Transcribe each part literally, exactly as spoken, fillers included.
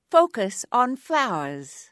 Focus on flowers.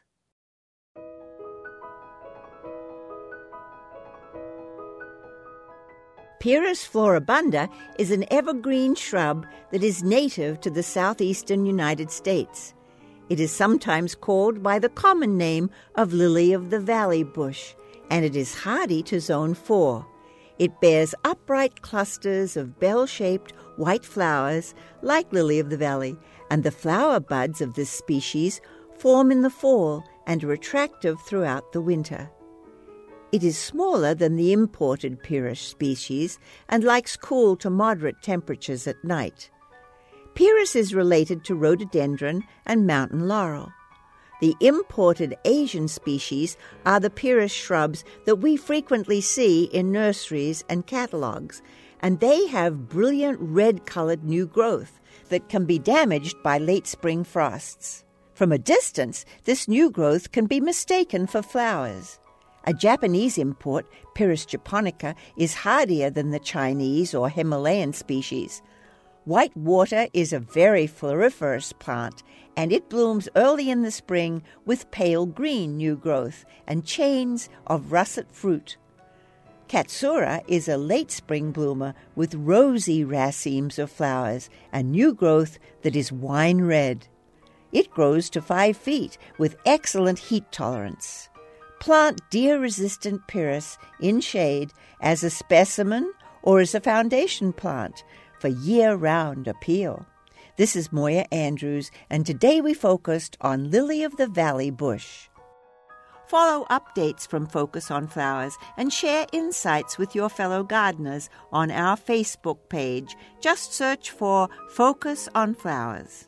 Pyrrhus floribunda is an evergreen shrub that is native to the southeastern United States. It is sometimes called by the common name of lily of the valley bush, and it is hardy to zone four. It bears upright clusters of bell-shaped white flowers like lily of the valley, and the flower buds of this species form in the fall and are attractive throughout the winter. It is smaller than the imported Pyrrhus species and likes cool to moderate temperatures at night. Pyrrhus is related to rhododendron and mountain laurel. The imported Asian species are the Pyrrhus shrubs that we frequently see in nurseries and catalogues, and they have brilliant red-colored new growth that can be damaged by late spring frosts. From a distance, this new growth can be mistaken for flowers. A Japanese import, Pyrrhus japonica, is hardier than the Chinese or Himalayan species. White water is a very floriferous plant, and it blooms early in the spring with pale green new growth and chains of russet fruit. Katsura is a late spring bloomer with rosy racemes of flowers and new growth that is wine red. It grows to five feet with excellent heat tolerance. Plant deer-resistant Pyrrhus in shade as a specimen or as a foundation plant for year-round appeal. This is Moya Andrews, and today we focused on lily of the valley bush. Follow updates from Focus on Flowers and share insights with your fellow gardeners on our Facebook page. Just search for Focus on Flowers.